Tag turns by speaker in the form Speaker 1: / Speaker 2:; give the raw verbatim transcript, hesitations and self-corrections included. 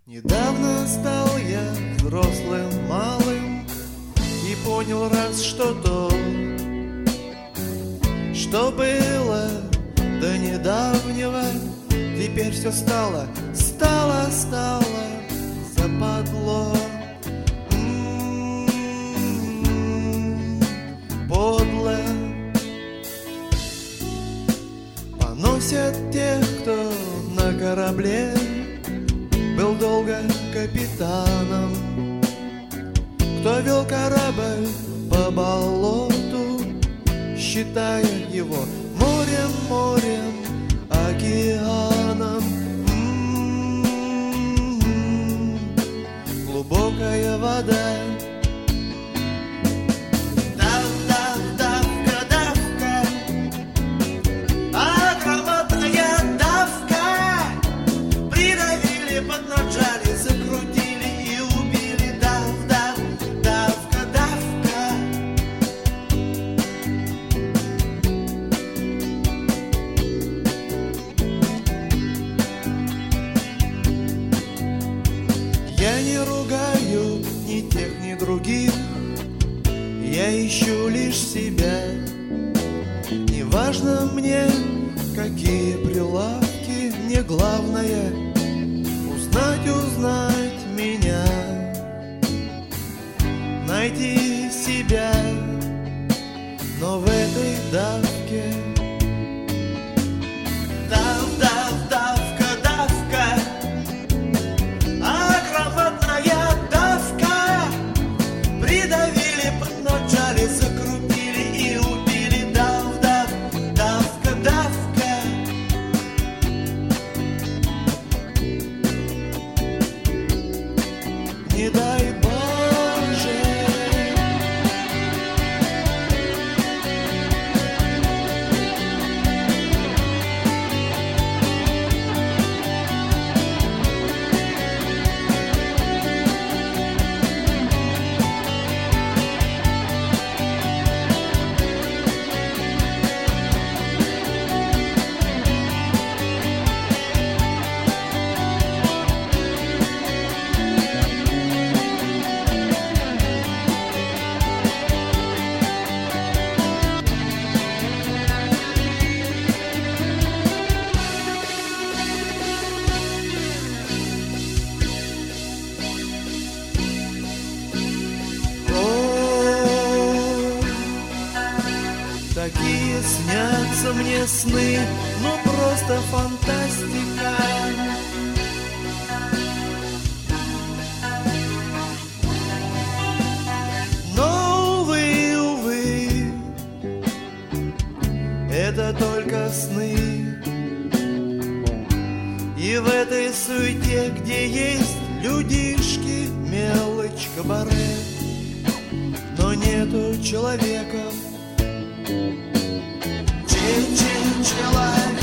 Speaker 1: Недавно стал я взрослым малым и понял раз, что то, что было до недавнего, теперь все стало, стало, стало западло. М-м-м, подло поносят тех, кто на корабле был долго капитаном, кто вел корабль по болоту, считая его морем, морем, океаном. М-м-м, глубокая вода. Я не ругаю ни тех, ни других, я ищу лишь себя. Не важно мне, какие прилавки, мне главное узнать, узнать меня, найти себя, но в этой давке. Дав, дав, давка, давка, придавили, поднажали, закрутили и убили. Дав, дав, давка, давка. Не дай Боже. Такие снятся мне сны, но просто фантастика. Но, увы, увы, это только сны. И в этой суете, где есть людишки, мелочь, кабаре, но нету человека. Человек.